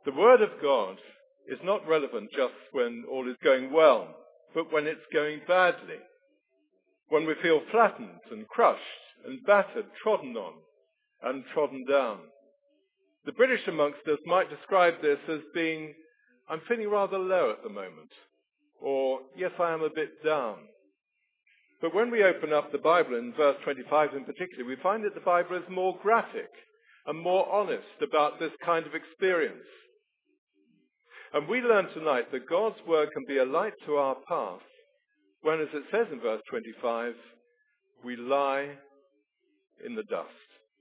The Word of God is not relevant just when all is going well, but when it's going badly, when we feel flattened and crushed and battered, trodden on and trodden down. The British amongst us might describe this as being, I'm feeling rather low at the moment, or yes, I am a bit down. But when we open up the Bible in verse 25 in particular, we find that the Bible is more graphic and more honest about this kind of experience. And we learn tonight that God's word can be a light to our path when, as it says in verse 25, we lie in the dust.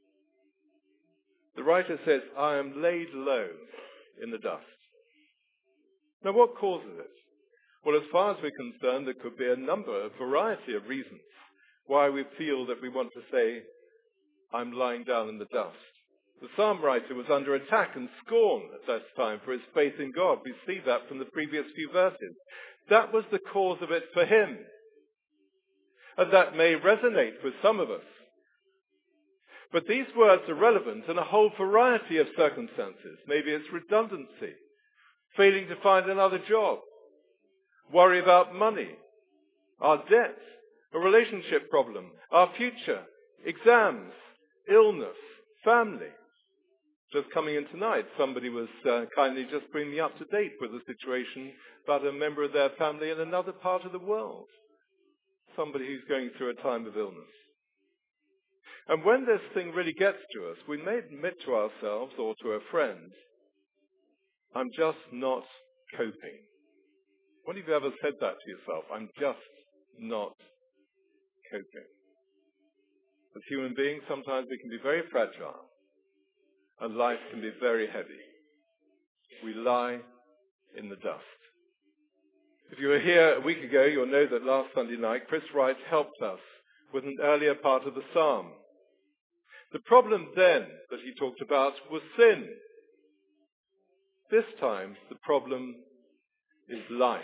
The writer says, I am laid low in the dust. Now, what causes it? Well, as far as we're concerned, there could be a variety of reasons why we feel that we want to say, I'm lying down in the dust. The psalm writer was under attack and scorn at that time for his faith in God. We see that from the previous few verses. That was the cause of it for him. And that may resonate with some of us. But these words are relevant in a whole variety of circumstances. Maybe it's redundancy, failing to find another job, worry about money, our debt, a relationship problem, our future, exams, illness, family. Just coming in tonight, somebody was kindly just bringing me up to date with a situation about a member of their family in another part of the world. Somebody who's going through a time of illness. And when this thing really gets to us, we may admit to ourselves or to a friend, I'm just not coping. When have you ever said that to yourself? I'm just not coping. As human beings, sometimes we can be very fragile, and life can be very heavy. We lie in the dust. If you were here a week ago, you'll know that last Sunday night, Chris Wright helped us with an earlier part of the psalm. The problem then that he talked about was sin. This time, the problem is life.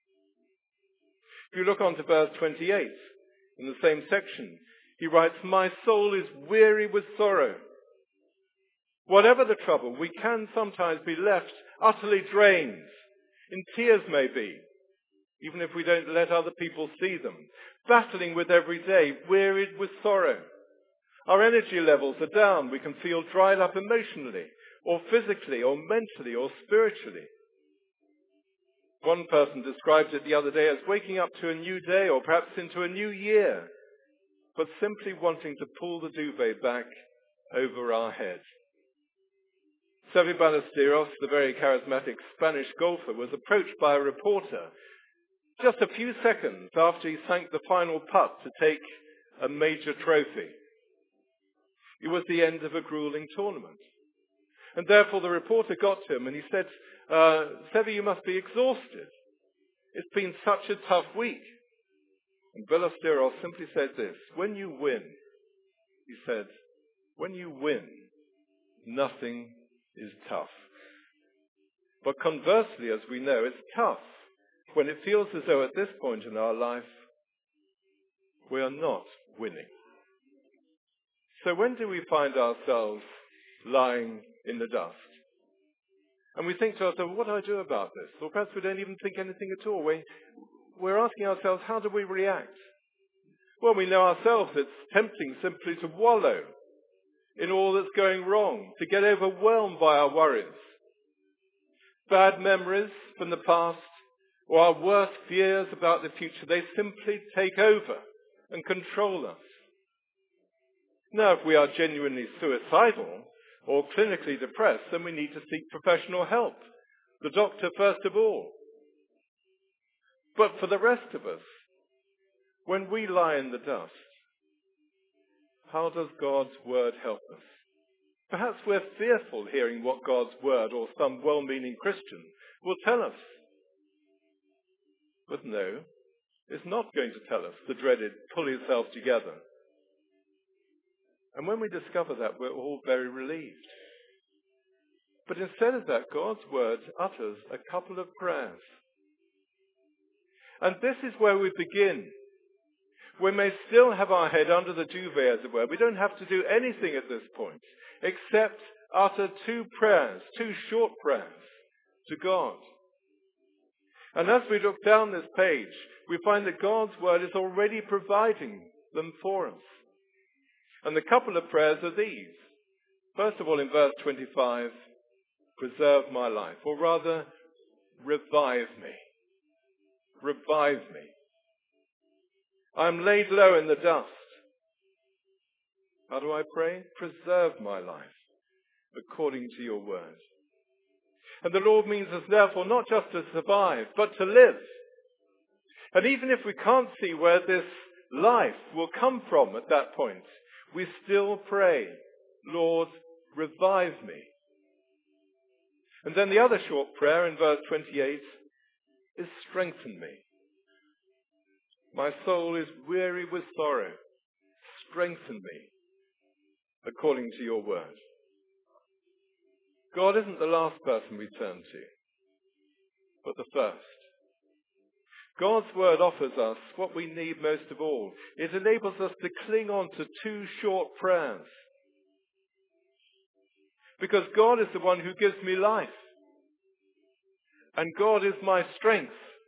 If you look on to verse 28, in the same section, he writes, my soul is weary with sorrow. Whatever the trouble, we can sometimes be left utterly drained, in tears maybe, even if we don't let other people see them, battling with every day, wearied with sorrow. Our energy levels are down. We can feel dried up emotionally, or physically, or mentally, or spiritually. One person described it the other day as waking up to a new day, or perhaps into a new year, but simply wanting to pull the duvet back over our head. Seve Ballesteros, the very charismatic Spanish golfer, was approached by a reporter just a few seconds after he sank the final putt to take a major trophy. It was the end of a grueling tournament. And therefore the reporter got to him and he said, Seve, you must be exhausted. It's been such a tough week. And Ballesteros simply said this, when you win, he said, when you win, nothing is tough. But conversely, as we know, it's tough when it feels as though at this point in our life, we are not winning. So when do we find ourselves lying in the dust? And we think to ourselves, what do I do about this? Or perhaps we don't even think anything at all. We're asking ourselves, how do we react? Well, we know ourselves it's tempting simply to wallow in all that's going wrong, to get overwhelmed by our worries. Bad memories from the past or our worst fears about the future, they simply take over and control us. Now, if we are genuinely suicidal or clinically depressed, then we need to seek professional help, the doctor first of all. But for the rest of us, when we lie in the dust, how does God's word help us? Perhaps we're fearful hearing what God's word or some well-meaning Christian will tell us. But no, it's not going to tell us the dreaded pull yourself together. And when we discover that, we're all very relieved. But instead of that, God's word utters a couple of prayers. And this is where we begin. We may still have our head under the duvet, as it were. We don't have to do anything at this point, except utter two prayers, two short prayers. to God. And as we look down this page, we find that God's word is already providing them for us. And the couple of prayers are these. First of all, in verse 25, preserve my life, or rather, revive me. Revive me. I am laid low in the dust. How do I pray? Preserve my life according to your word. And the Lord means us therefore not just to survive, but to live. And even if we can't see where this life will come from at that point, we still pray, Lord, revive me. And then the other short prayer in verse 28 is strengthen me. My soul is weary with sorrow. Strengthen me according to your word. God isn't the last person we turn to, but the first. God's word offers us what we need most of all. It enables us to cling on to two short prayers. Because God is the one who gives me life. And God is my strength.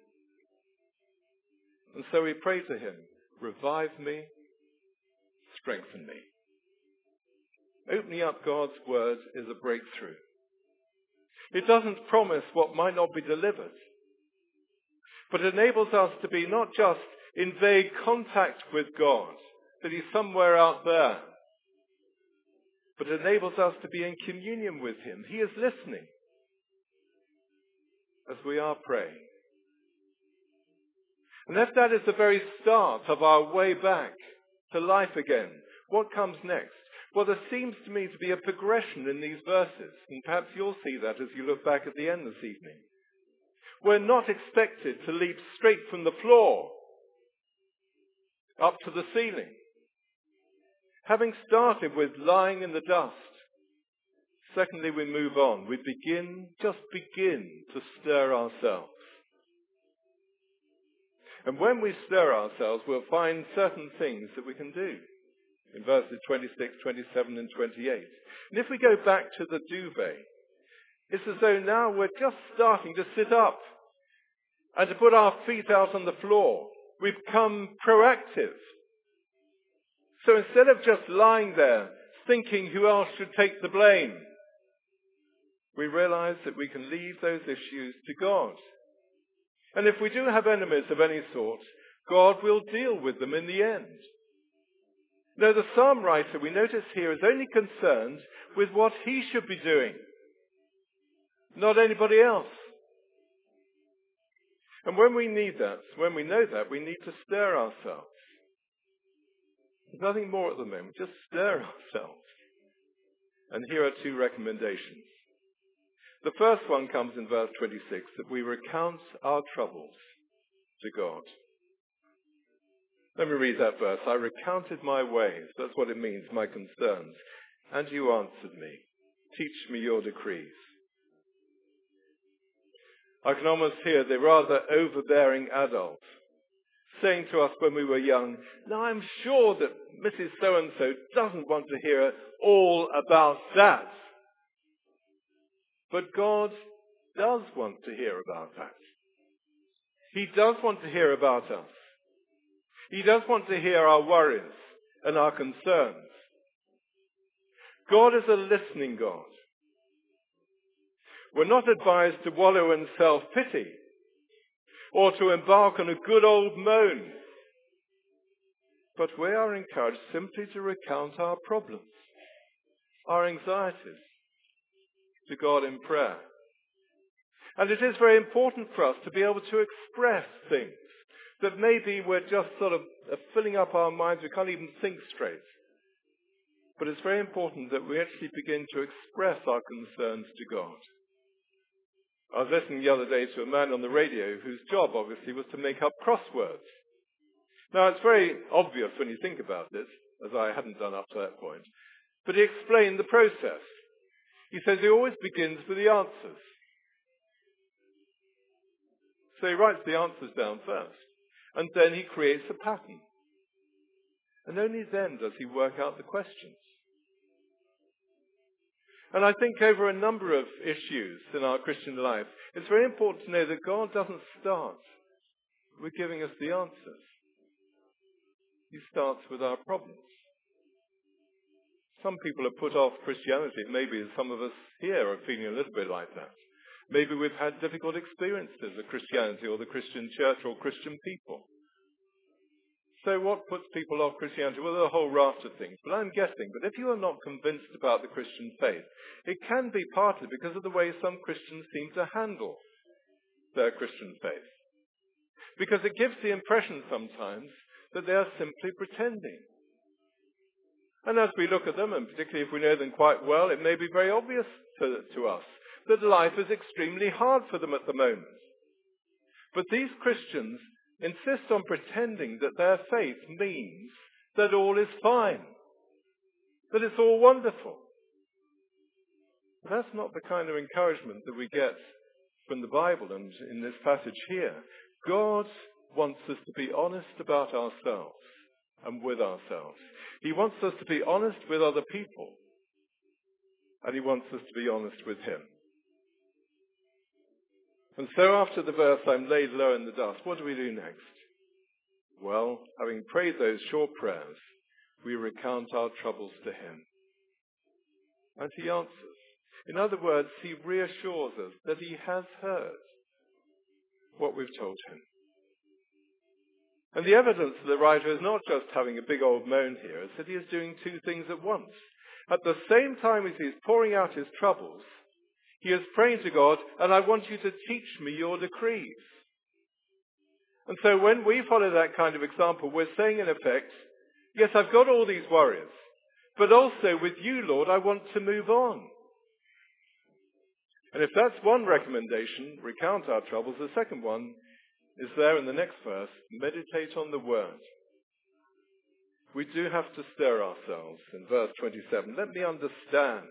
And so we pray to him, revive me, strengthen me. Opening up God's word is a breakthrough. It doesn't promise what might not be delivered, but enables us to be not just in vague contact with God, that he's somewhere out there, but enables us to be in communion with him. He is listening as we are praying. And if that is the very start of our way back to life again, what comes next? Well, there seems to me to be a progression in these verses, and perhaps you'll see that as you look back at the end this evening. We're not expected to leap straight from the floor up to the ceiling. Having started with lying in the dust, secondly, we move on. We begin to stir ourselves. And when we stir ourselves, we'll find certain things that we can do. In verses 26, 27, and 28. And if we go back to the duvet, it's as though now we're just starting to sit up and to put our feet out on the floor. We've become proactive. So instead of just lying there thinking who else should take the blame, we realize that we can leave those issues to God. And if we do have enemies of any sort, God will deal with them in the end. No, the psalm writer, we notice here, is only concerned with what he should be doing, not anybody else. And when we know that, we need to stir ourselves. There's nothing more at the moment, just stir ourselves. And here are two recommendations. The first one comes in verse 26, that we recount our troubles to God. Let me read that verse. I recounted my ways. That's what it means, my concerns. And you answered me. Teach me your decrees. I can almost hear the rather overbearing adult saying to us when we were young, now I'm sure that Mrs. So-and-so doesn't want to hear all about that. But God does want to hear about that. He does want to hear about us. He does want to hear our worries and our concerns. God is a listening God. We're not advised to wallow in self-pity or to embark on a good old moan. But we are encouraged simply to recount our problems, our anxieties, to God in prayer. And it is very important for us to be able to express things that maybe we're just sort of filling up our minds, we can't even think straight. But it's very important that we actually begin to express our concerns to God. I was listening the other day to a man on the radio whose job, obviously, was to make up crosswords. Now, it's very obvious when you think about it, as I hadn't done up to that point, but he explained the process. He says he always begins with the answers. So he writes the answers down first, and then he creates a pattern. And only then does he work out the questions. And I think over a number of issues in our Christian life, it's very important to know that God doesn't start with giving us the answers. He starts with our problems. Some people have put off Christianity. Maybe some of us here are feeling a little bit like that. Maybe we've had difficult experiences of Christianity or the Christian church or Christian people. So what puts people off Christianity? Well, there are a whole raft of things. But I'm guessing that if you are not convinced about the Christian faith, it can be partly because of the way some Christians seem to handle their Christian faith. Because it gives the impression sometimes that they are simply pretending. And as we look at them, and particularly if we know them quite well, it may be very obvious to us that life is extremely hard for them at the moment. But these Christians insist on pretending that their faith means that all is fine, that it's all wonderful. But that's not the kind of encouragement that we get from the Bible and in this passage here. God wants us to be honest about ourselves and with ourselves. He wants us to be honest with other people, and he wants us to be honest with him. And so after the verse, I'm laid low in the dust, what do we do next? Well, having prayed those short prayers, we recount our troubles to him. And he answers. In other words, he reassures us that he has heard what we've told him. And the evidence of the writer is not just having a big old moan here, it's that he is doing two things at once. At the same time as he is pouring out his troubles, he is praying to God, and I want you to teach me your decrees. And so when we follow that kind of example, we're saying in effect, yes, I've got all these worries, but also with you, Lord, I want to move on. And if that's one recommendation, recount our troubles, the second one is there in the next verse, meditate on the word. We do have to stir ourselves in verse 27. Let me understand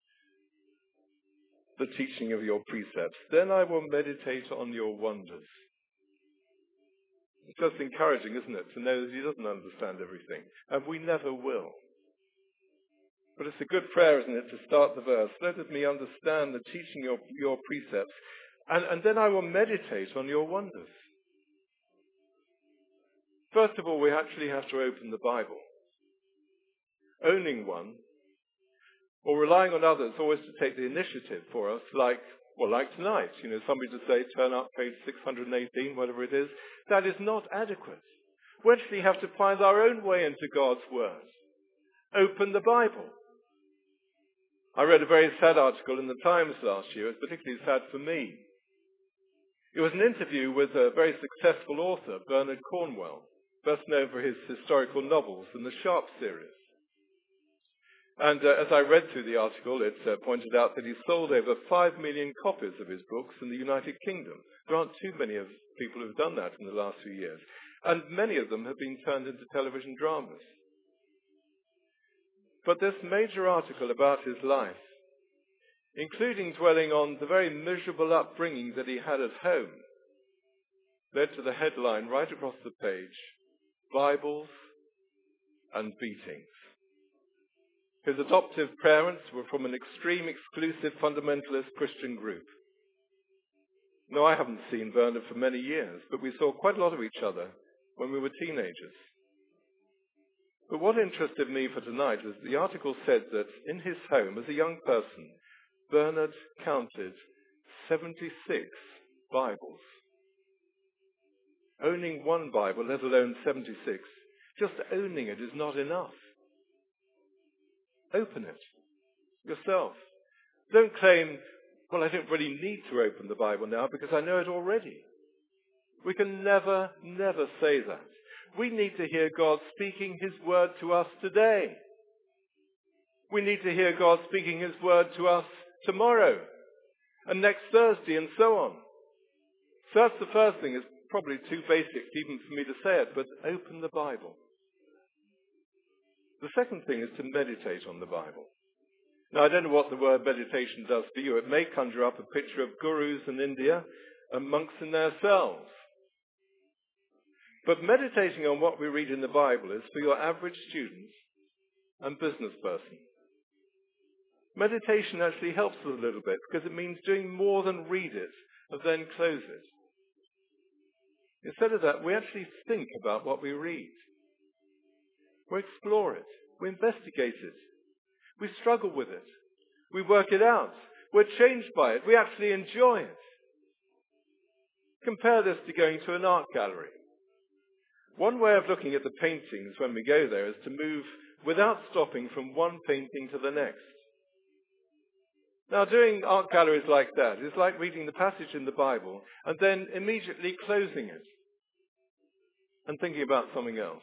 the teaching of your precepts. Then I will meditate on your wonders. It's just encouraging, isn't it, to know that he doesn't understand everything. And we never will. But it's a good prayer, isn't it, to start the verse. Let me understand the teaching of your precepts. And then I will meditate on your wonders. First of all, we actually have to open the Bible. Owning one, or relying on others always to take the initiative for us, like tonight, somebody to say, turn up page 618, whatever it is, that is not adequate. We actually have to find our own way into God's Word. Open the Bible. I read a very sad article in the Times last year. It's particularly sad for me. It was an interview with a very successful author, Bernard Cornwell, best known for his historical novels in the Sharp series. And as I read through the article, it pointed out that he sold over 5 million copies of his books in the United Kingdom. There aren't too many of people who have done that in the last few years. And many of them have been turned into television dramas. But this major article about his life, including dwelling on the very miserable upbringing that he had at home, led to the headline right across the page, Bibles and Beatings. His adoptive parents were from an extreme, exclusive, fundamentalist Christian group. No, I haven't seen Bernard for many years, but we saw quite a lot of each other when we were teenagers. But what interested me for tonight is the article said that in his home, as a young person, Bernard counted 76 Bibles. Owning one Bible, let alone 76, just owning it is not enough. Open it yourself. Don't claim, I don't really need to open the Bible now because I know it already. We can never, never say that. We need to hear God speaking his word to us today. We need to hear God speaking his word to us tomorrow and next Thursday and so on. So that's the first thing. It's probably too basic even for me to say it, but open the Bible. The second thing is to meditate on the Bible. Now, I don't know what the word meditation does for you. It may conjure up a picture of gurus in India and monks in their cells. But meditating on what we read in the Bible is for your average student and business person. Meditation actually helps us a little bit because it means doing more than read it and then close it. Instead of that, we actually think about what we read. We explore it. We investigate it. We struggle with it. We work it out. We're changed by it. We actually enjoy it. Compare this to going to an art gallery. One way of looking at the paintings when we go there is to move without stopping from one painting to the next. Now, doing art galleries like that is like reading the passage in the Bible and then immediately closing it and thinking about something else.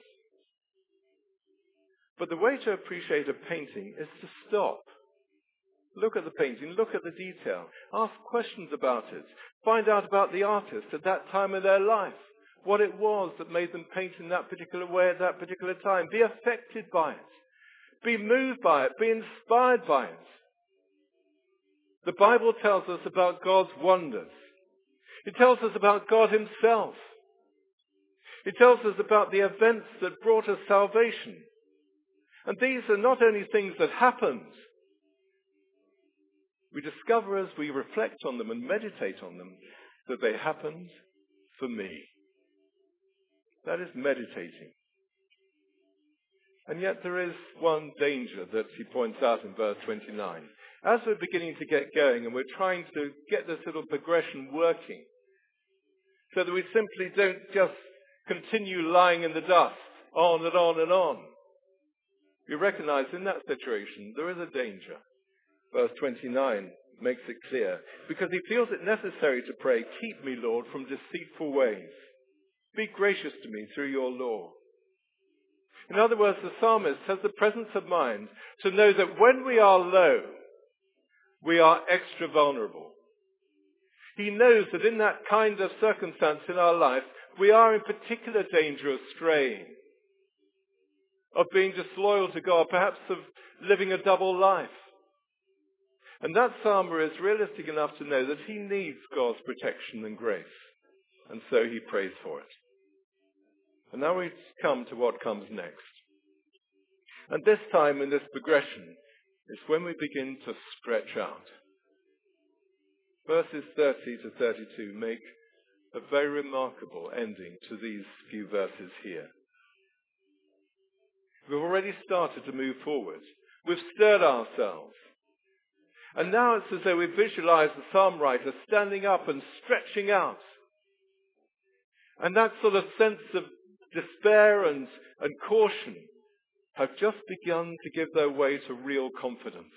But the way to appreciate a painting is to stop. Look at the painting, look at the detail, ask questions about it, find out about the artist at that time of their life, what it was that made them paint in that particular way at that particular time. Be affected by it. Be moved by it. Be inspired by it. The Bible tells us about God's wonders. It tells us about God himself. It tells us about the events that brought us salvation. And these are not only things that happened. We discover as we reflect on them and meditate on them that they happened for me. That is meditating. And yet there is one danger that he points out in verse 29. As we're beginning to get going and we're trying to get this little progression working so that we simply don't just continue lying in the dust on and on and on. We recognize in that situation there is a danger. Verse 29 makes it clear. Because he feels it necessary to pray, keep me, Lord, from deceitful ways. Be gracious to me through your law. In other words, the psalmist has the presence of mind to know that when we are low, we are extra vulnerable. He knows that in that kind of circumstance in our life, we are in particular danger of straying, of being disloyal to God, perhaps of living a double life. And that psalmer is realistic enough to know that he needs God's protection and grace. And so he prays for it. And now we come to what comes next. And this time in this progression is when we begin to stretch out. Verses 30 to 32 make a very remarkable ending to these few verses here. We've already started to move forward. We've stirred ourselves. And now it's as though we visualize the psalm writer standing up and stretching out. And that sort of sense of despair and caution have just begun to give their way to real confidence.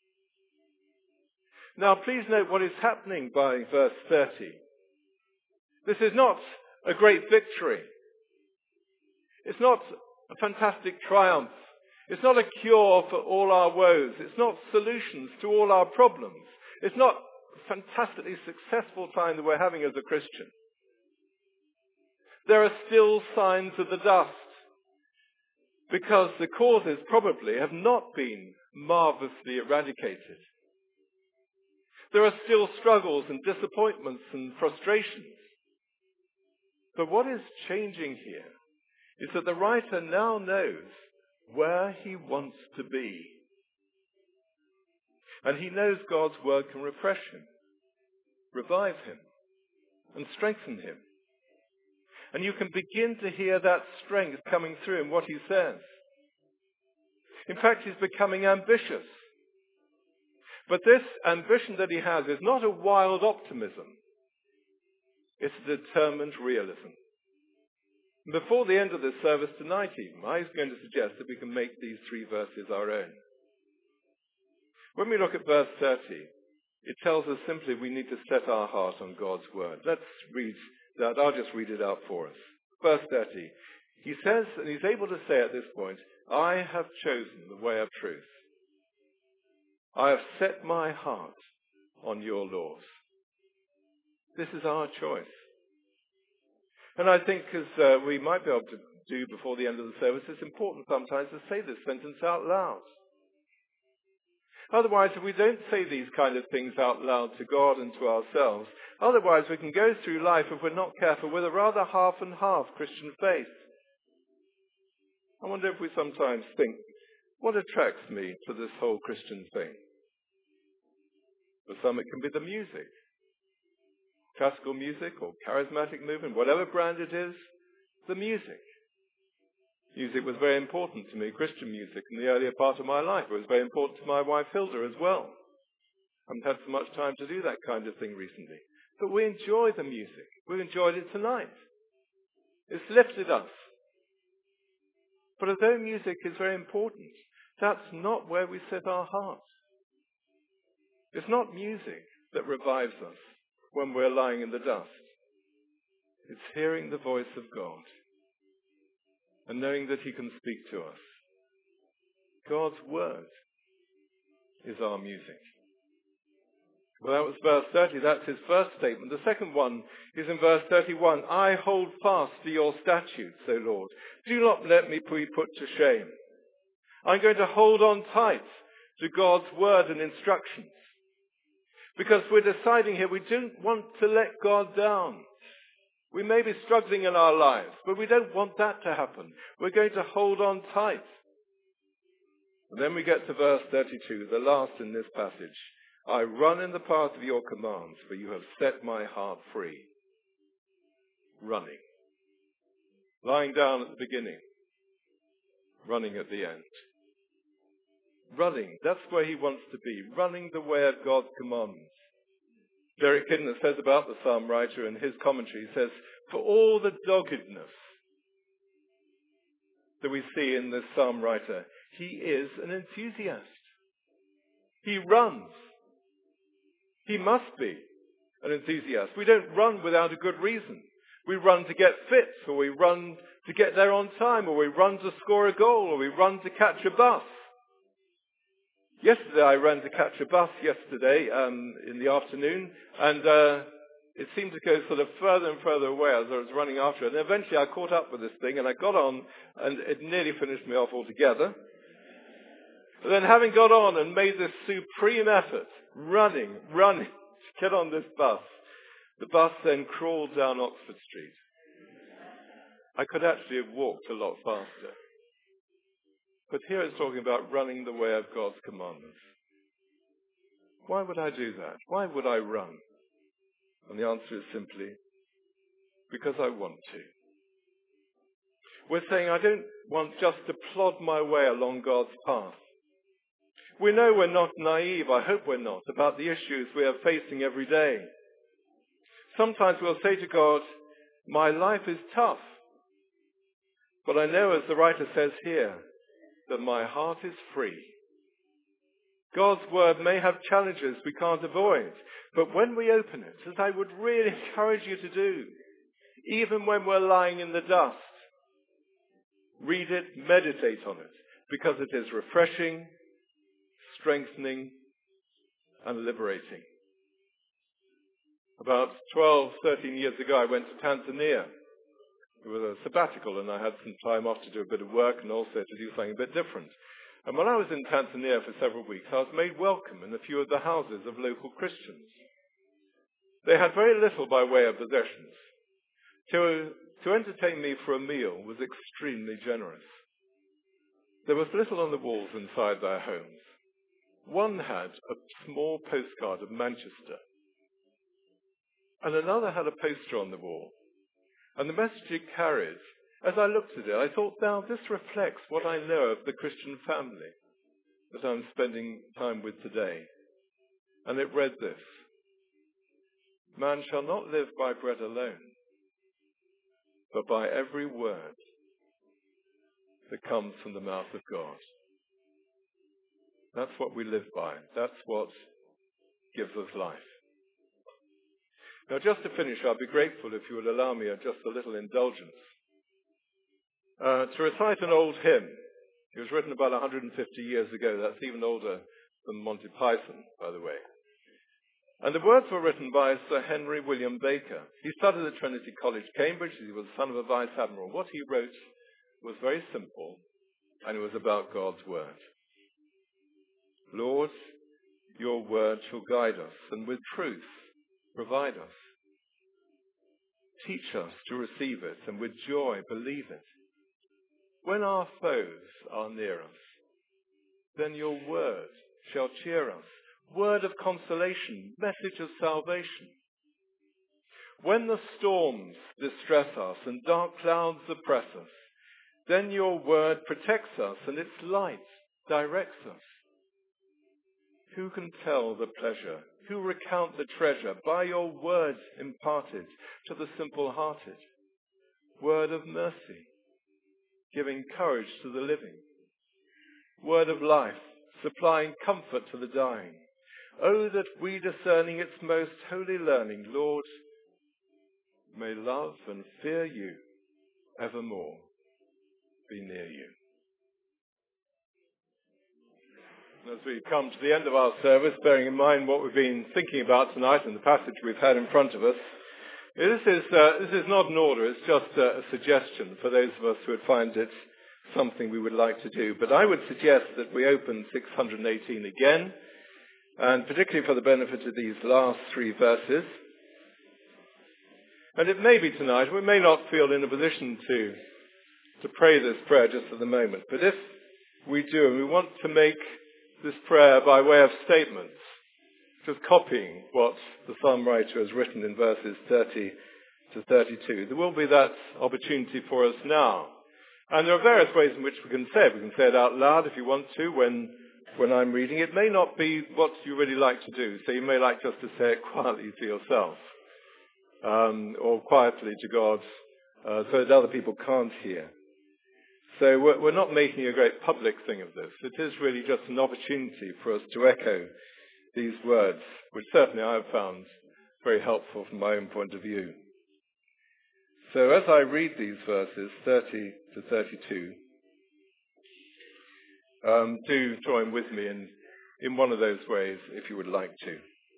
Now, please note what is happening by verse 30. This is not a great victory. It's not a fantastic triumph. It's not a cure for all our woes. It's not solutions to all our problems. It's not a fantastically successful time that we're having as a Christian. There are still signs of the dust because the causes probably have not been marvelously eradicated. There are still struggles and disappointments and frustrations. But what is changing here is that the writer now knows where he wants to be. And he knows God's word can refresh him, revive him, and strengthen him. And you can begin to hear that strength coming through in what he says. In fact, he's becoming ambitious. But this ambition that he has is not a wild optimism. It's a determined realism. Before the end of this service tonight even, I was going to suggest that we can make these three verses our own. When we look at verse 30, it tells us simply we need to set our heart on God's word. Let's read that. I'll just read it out for us. Verse 30. He says, and he's able to say at this point, I have chosen the way of truth. I have set my heart on your laws. This is our choice. And I think as we might be able to do before the end of the service, it's important sometimes to say this sentence out loud. Otherwise, if we don't say these kind of things out loud to God and to ourselves, otherwise we can go through life, if we're not careful, with a rather half and half Christian faith. I wonder if we sometimes think, what attracts me to this whole Christian thing? For some it can be the music. Classical music or charismatic movement, whatever brand it is, the music. Music was very important to me, Christian music, in the earlier part of my life. It was very important to my wife Hilda as well. I haven't had so much time to do that kind of thing recently. But we enjoy the music. We've enjoyed it tonight. It's lifted us. But although music is very important, that's not where we set our hearts. It's not music that revives us when we're lying in the dust. It's hearing the voice of God and knowing that he can speak to us. God's word is our music. Well, that was verse 30. That's his first statement. The second one is in verse 31. I hold fast to your statutes, O Lord. Do not let me be put to shame. I'm going to hold on tight to God's word and instructions. Because we're deciding here we don't want to let God down. We may be struggling in our lives, but we don't want that to happen. We're going to hold on tight. And then we get to verse 32, the last in this passage. I run in the path of your commands, for you have set my heart free. Running. Lying down at the beginning. Running at the end. Running, that's where he wants to be. Running the way of God's commandments. Derek Kidner says about the psalm writer in his commentary, he says, for all the doggedness that we see in this psalm writer, he is an enthusiast. He runs. He must be an enthusiast. We don't run without a good reason. We run to get fit, or we run to get there on time, or we run to score a goal, or we run to catch a bus. Yesterday I ran to catch a bus in the afternoon, and it seemed to go sort of further and further away as I was running after it. And eventually I caught up with this thing, and I got on, and it nearly finished me off altogether. But then having got on and made this supreme effort, running, to get on this bus, the bus then crawled down Oxford Street. I could actually have walked a lot faster. But here it's talking about running the way of God's commandments. Why would I do that? Why would I run? And the answer is simply, because I want to. We're saying I don't want just to plod my way along God's path. We know we're not naive, I hope we're not, about the issues we are facing every day. Sometimes we'll say to God, my life is tough. But I know, as the writer says here, that my heart is free. God's word may have challenges we can't avoid, but when we open it, as I would really encourage you to do, even when we're lying in the dust, read it, meditate on it, because it is refreshing, strengthening, and liberating. About 12, 13 years ago, I went to Tanzania. It was a sabbatical, and I had some time off to do a bit of work and also to do something a bit different. And when I was in Tanzania for several weeks, I was made welcome in a few of the houses of local Christians. They had very little by way of possessions. To entertain me for a meal was extremely generous. There was little on the walls inside their homes. One had a small postcard of Manchester, and another had a poster on the wall. And the message it carries, as I looked at it, I thought, now this reflects what I know of the Christian family that I'm spending time with today. And it read this: man shall not live by bread alone, but by every word that comes from the mouth of God. That's what we live by. That's what gives us life. Now, just to finish, I'd be grateful if you would allow me just a little indulgence. To recite an old hymn. It was written about 150 years ago. That's even older than Monty Python, by the way. And the words were written by Sir Henry William Baker. He studied at Trinity College, Cambridge. He was the son of a vice admiral. What he wrote was very simple, and it was about God's word. Lord, your word shall guide us, and with truth provide us. Teach us to receive it, and with joy believe it. When our foes are near us, then your word shall cheer us. word of consolation, message of salvation. When the storms distress us and dark clouds oppress us, then your word protects us and its light directs us. Who can tell the pleasure? Who recount the treasure by your words imparted to the simple-hearted? Word of mercy, giving courage to the living. Word of life, supplying comfort to the dying. Oh, that we, discerning its most holy learning, Lord, may love and fear you evermore be near you. As we come to the end of our service, bearing in mind what we've been thinking about tonight and the passage we've had in front of us, this is not an order, it's just a suggestion for those of us who would find it something we would like to do. But I would suggest that we open 618 again, and particularly for the benefit of these last three verses. And it may be tonight, we may not feel in a position to pray this prayer just at the moment, but if we do, and we want to make this prayer by way of statements, just copying what the psalm writer has written in verses 30 to 32, there will be that opportunity for us now. And there are various ways in which we can say it. We can say it out loud if you want to when I'm reading. It may not be what you really like to do, so you may like just to say it quietly to yourself, or quietly to God, so that other people can't hear. So we're not making a great public thing of this. It is really just an opportunity for us to echo these words, which certainly I have found very helpful from my own point of view. So as I read these verses, 30 to 32, do join with me in one of those ways if you would like to.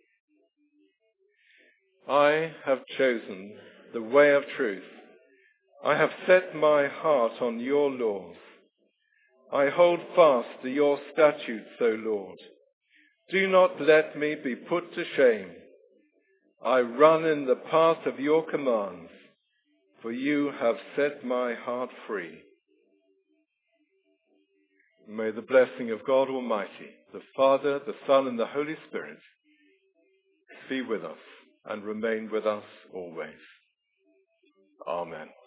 I have chosen the way of truth. I have set my heart on your laws. I hold fast to your statutes, O Lord. Do not let me be put to shame. I run in the path of your commands, for you have set my heart free. May the blessing of God Almighty, the Father, the Son, and the Holy Spirit be with us and remain with us always. Amen.